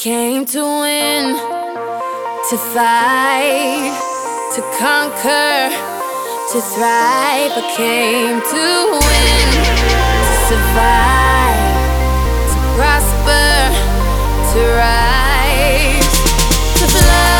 came to win, to fight, to conquer, to thrive. I came to win, to survive, to prosper, to rise, to fly.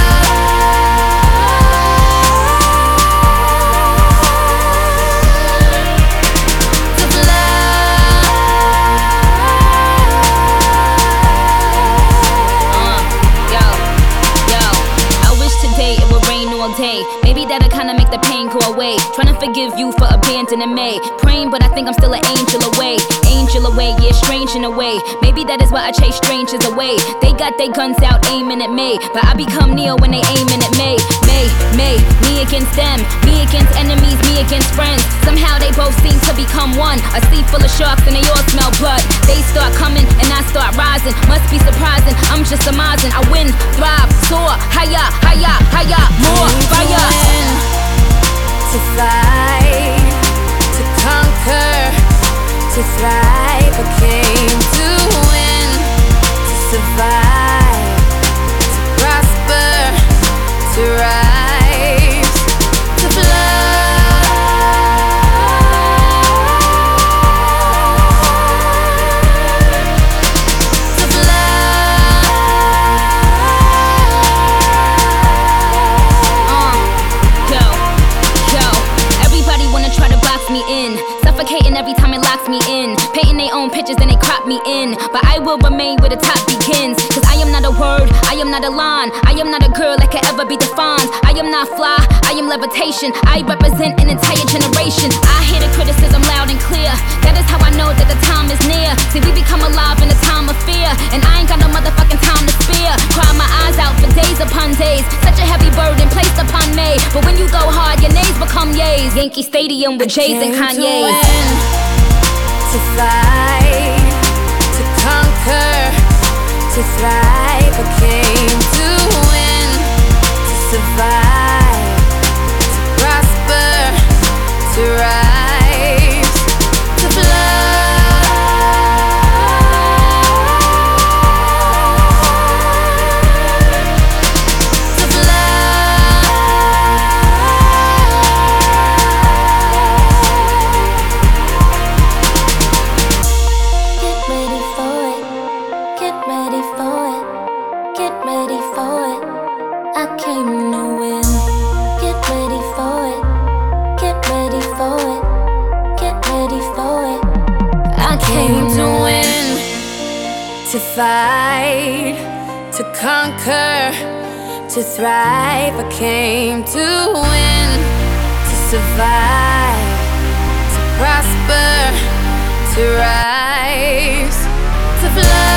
Maybe that'll kinda make the pain go away. Trying to forgive you for abandoning me. Praying, but I think I'm still an angel away. Angel away, yeah, strange in a way. Maybe that is why I chase strangers away. They got their guns out aiming at me, but I become Neo when they aiming at me. Me against them, me against enemies, me against friends. Somehow they both seem to become one. A sea full of sharks and they all smell blood. They start coming and I start rising. Must be surprising, I'm just surmising. I win, thrive, soar, higher, higher, higher, more fire. To fight, to conquer, to thrive. I came to win, to survive, to prosper, to rise, to fly. Me in, suffocating every time it locks me in. Painting their own pictures and they crop me in. But I will remain where the top begins. Cause I am not a word, I am not a line. I am not a girl that can ever be defined. I am not fly, I am levitation. I represent an entire generation. I hear the criticism loud and clear. That is how I know that the time is near. See, we become alive in a time of fear, and I ain't got no motherfucking time to spare. Cry my eyes out for days upon days. Such a heavy burden placed upon me. But when you go hard, your nays become yays. Yankee Stadium with Jays and Kanye's. To fight, to conquer, to thrive. I came to win, to survive, to prosper, to rise, to fly. To fight, to conquer, to thrive. I came to win, to survive, to prosper, to rise, to fly.